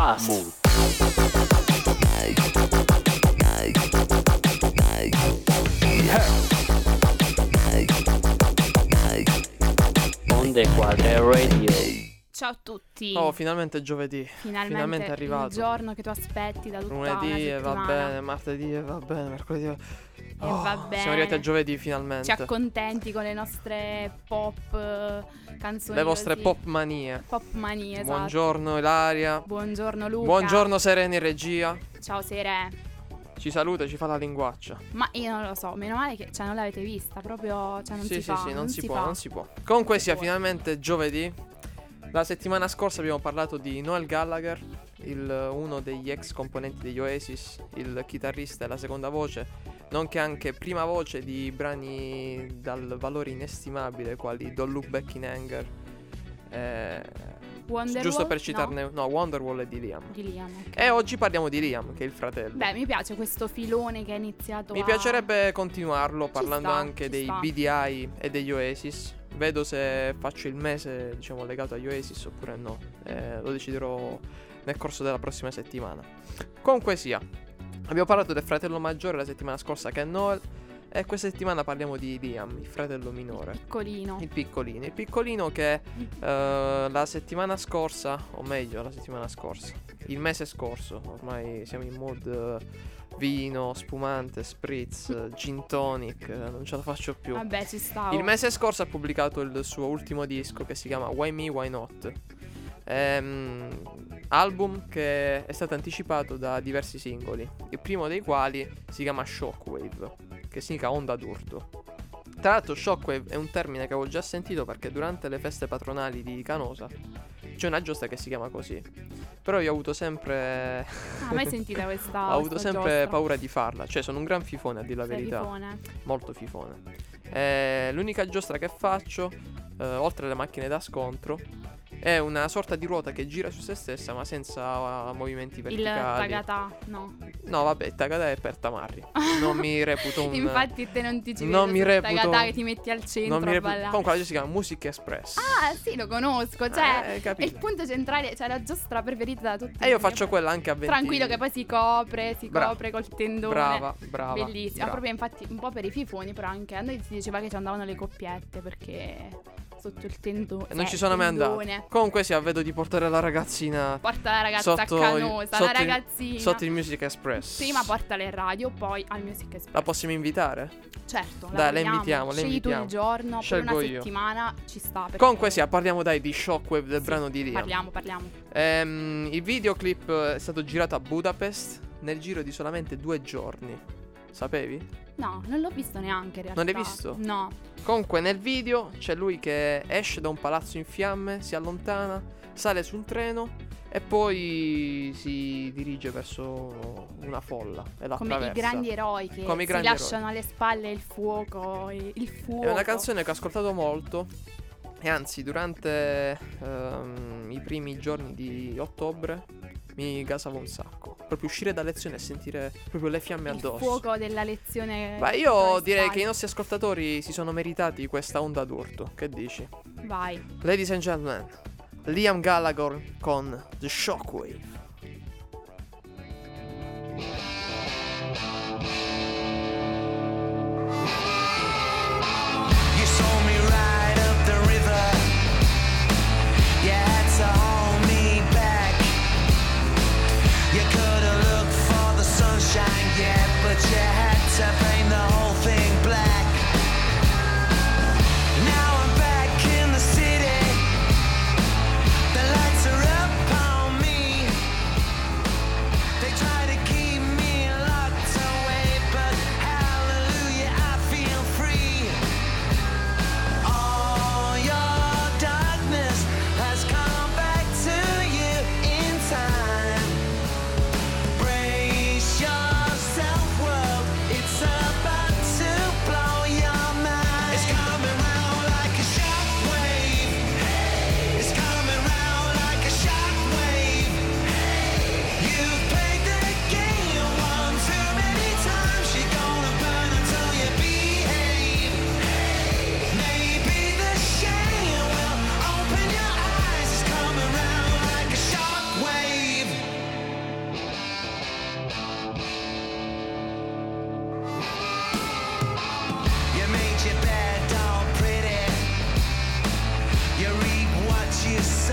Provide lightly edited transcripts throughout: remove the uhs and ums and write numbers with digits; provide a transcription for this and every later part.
Fast. Onde Quadre Radio. Ciao a tutti. Oh, finalmente è giovedì. Finalmente è arrivato. Il giorno che tu aspetti da tutta Lunedì una e va settimana. bene, martedì e va bene, mercoledì e va bene. Siamo arrivati a giovedì finalmente. Ci accontenti con le nostre pop canzoni. Le vostre così. pop manie. Pop manie, esatto. Buongiorno Ilaria. Buongiorno Luca. Buongiorno Sereni in regia. Ciao Sere. Ci saluta e ci fa la linguaccia. Ma io non lo so, meno male che non l'avete vista, proprio non Sì, si fa. sì, non si fa. può. Comunque sia finalmente giovedì. La settimana scorsa abbiamo parlato di Noel Gallagher, uno degli ex componenti degli Oasis, il chitarrista e la seconda voce, nonché anche prima voce di brani dal valore inestimabile quali Don't Look Back in Anger, Wonderwall? giusto per citarne, no, Wonderwall e di Liam. Okay. E oggi parliamo di Liam, che è il fratello. Beh, mi piace questo filone che è iniziato. Mi piacerebbe continuarlo parlando anche ci dei sta. BDI e degli Oasis. Vedo se faccio il mese, diciamo, legato agli Oasis oppure no. Lo deciderò nel corso della prossima settimana. Comunque sia, abbiamo parlato del fratello maggiore la settimana scorsa, che è Noel, e questa settimana parliamo di Liam, il fratello minore. Il piccolino che la settimana scorsa, o meglio il mese scorso, ormai siamo in mood vino, spumante, spritz, gin tonic, non ce la faccio più. Vabbè, ci stavo. Il mese scorso ha pubblicato il suo ultimo disco che si chiama Why Me, Why Not. Album che è stato anticipato da diversi singoli, il primo dei quali si chiama Shockwave, che significa onda d'urto. Tra l'altro Shockwave è un termine che avevo già sentito perché durante le feste patronali di Canosa c'è una giostra che si chiama così. Però io ho avuto sempre mai sentita questa ho avuto sempre giostra. paura di farla. Cioè sono un gran fifone, a dire la verità. Fifone. Molto fifone. L'unica giostra che faccio, oltre alle macchine da scontro, è una sorta di ruota che gira su se stessa ma senza movimenti verticali. Il tagata, no. No, vabbè, il tagata è per tamarri. Non mi reputo un Infatti te non ti ci non mi reputo tagata che ti metti al centro a ballare. Comunque la si chiama Music Express. Ah, sì, lo conosco, cioè è capito. il punto centrale, cioè la giostra preferita da tutti. E io faccio quella anche a 20. Tranquillo che poi si copre col tendone. Brava. Bellissimo. Brava. Proprio infatti un po' per i fifoni, però anche a noi si diceva che ci andavano le coppiette perché sotto il tendone. Non ci sono mai andato. Comunque sia, vedo di portare la ragazzina. Porta la ragazza a Canosa, la ragazzina. Sotto il Music Express. Prima portala in radio, poi al Music Express. La possiamo invitare? Certo. Dai, la invitiamo. Scegli tu il giorno, Scelgo per una io. settimana ci sta. Comunque sia, parliamo di Shockwave, del brano di Liam. Parliamo. Il videoclip è stato girato a Budapest nel giro di solamente 2 giorni. Sapevi? No, non l'ho visto neanche in realtà. Non l'hai visto? No. Comunque nel video c'è lui che esce da un palazzo in fiamme, si allontana, sale su un treno e poi si dirige verso una folla e la Come i grandi eroi che si lasciano alle spalle il fuoco. È una canzone che ho ascoltato molto. E anzi, durante i primi giorni di ottobre mi gasavo un sacco. Proprio uscire da lezione e sentire proprio le fiamme addosso. Il fuoco della lezione. Ma io direi che i nostri ascoltatori si sono meritati questa onda d'urto. Che dici? Vai. Ladies and gentlemen, Liam Gallagher con The Shockwave. But you had to paint the whole thing black. Now I'm back in the city. The lights are up on me.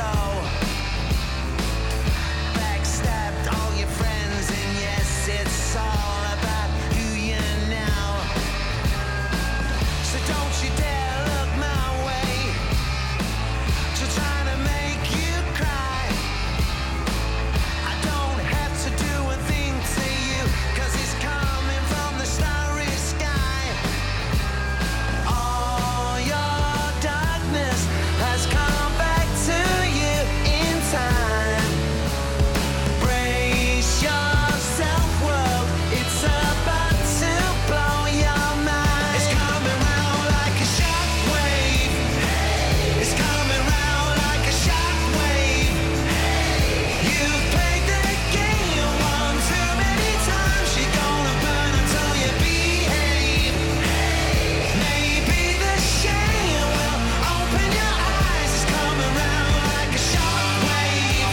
so. Backstabbed all your friends, and yes, it's all about who you know. So don't you dare look my way to try to make you cry. I don't have to do a thing to you, 'cause it's coming from the starry sky. All your darkness has come back to you in time. Brace yourself, world, it's about to blow your mind. It's coming round like a shockwave. It's coming round like a shockwave. You've played the game one too many times. You're gonna burn until you behave. Maybe the shame will open your eyes. It's coming round like a shockwave.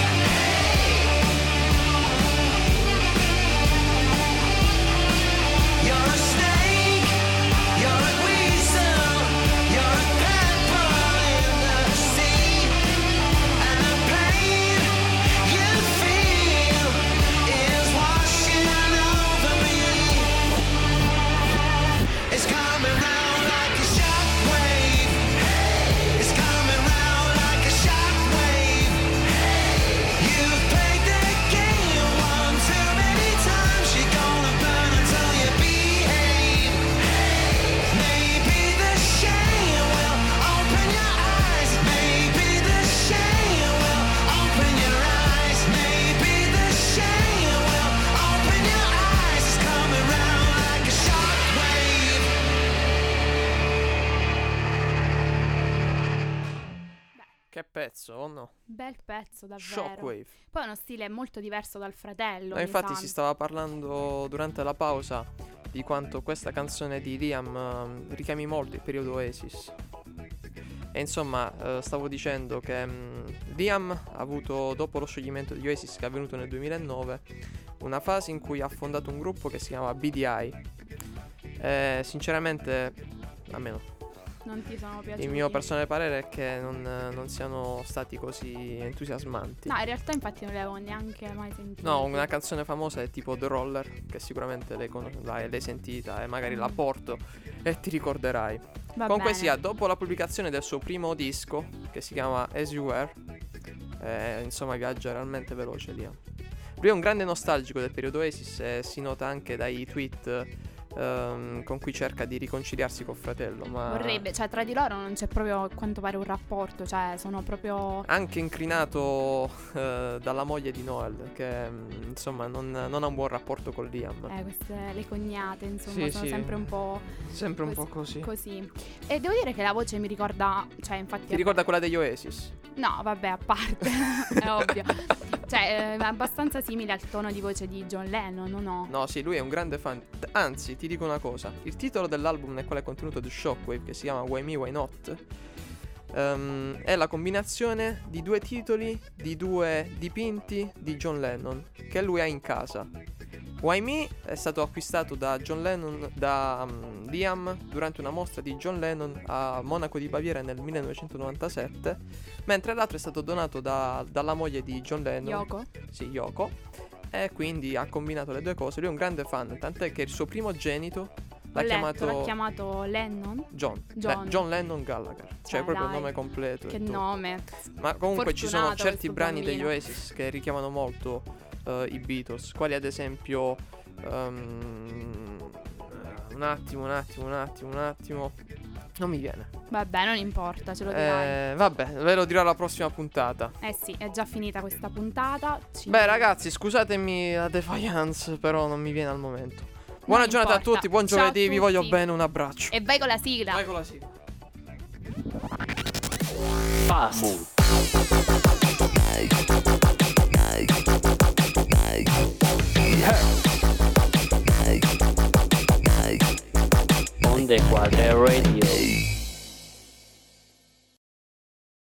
You're a snake, you're a weasel, you're a pebble in the sea, and the pain you feel is washing over me. It's coming round like a shockwave. It's coming round like a shockwave. You've played the game one too many times. You're gonna burn until you behave. Maybe the shame will open your eyes. Maybe the shame will open your eyes. Maybe the shame will open your eyes. It's coming round like a shockwave. Che pezzo, o no? Bel pezzo, davvero. Shockwave. Poi ha uno stile molto diverso dal fratello. No, ogni infatti tanto. si stava parlando durante la pausa di quanto questa canzone di Liam richiami molto il periodo Oasis. E insomma, stavo dicendo che Liam ha avuto, dopo lo scioglimento degli Oasis che è avvenuto nel 2009, una fase in cui ha fondato un gruppo che si chiama BDI. Sinceramente, almeno Non ti sono piaciuti. il mio personale parere è che non siano stati così entusiasmanti. No, in realtà infatti non li avevo neanche mai sentiti. No, una canzone famosa è tipo The Roller, che sicuramente l'hai sentita e magari la porto e ti ricorderai. Va Comunque bene. sia, dopo la pubblicazione del suo primo disco, che si chiama As You Were, insomma viaggia realmente veloce lì. Lui è un grande nostalgico del periodo Oasis e si nota anche dai tweet con cui cerca di riconciliarsi col fratello, ma Vorrebbe, cioè tra di loro non c'è proprio a quanto pare un rapporto, cioè sono proprio... anche incrinato dalla moglie di Noel, che insomma non ha un buon rapporto con Liam. Queste le cognate, insomma, Sì, sono sì. sempre un po' Sempre un po' così. così. E devo dire che la voce mi ricorda, cioè infatti... Ti ricorda quella degli Oasis? No, vabbè, a parte, è ovvio. Cioè, è abbastanza simile al tono di voce di John Lennon, no? No, sì, lui è un grande fan. Anzi, ti dico una cosa. Il titolo dell'album nel quale è contenuto The Shockwave, che si chiama Why Me, Why Not, è la combinazione di due titoli di due dipinti di John Lennon che lui ha in casa. Why Me è stato acquistato da John Lennon, da Liam, durante una mostra di John Lennon a Monaco di Baviera nel 1997, mentre l'altro è stato donato dalla moglie di John Lennon. Yoko? Sì, Yoko. E quindi ha combinato le due cose. Lui è un grande fan, tant'è che il suo primogenito l'ha chiamato Lennon? John. John. Beh, John Lennon Gallagher. Cioè proprio il dai, nome completo. e Che tutto. nome. Ma comunque ci sono Fortunato certi questo brani bambino. degli Oasis che richiamano molto i Beatles, quali ad esempio un attimo. Non mi viene. Vabbè, non importa, ce lo dirai. Vabbè, ve lo dirò alla prossima puntata. Sì, è già finita questa puntata. Beh, ragazzi, scusatemi la defiance, però non mi viene al momento. Buona giornata importa. a tutti, buon Ciao a giovedì, vi voglio tutti. bene, un abbraccio. E vai con la sigla. Vai con la sigla. Fast. Onde Quadre Radio.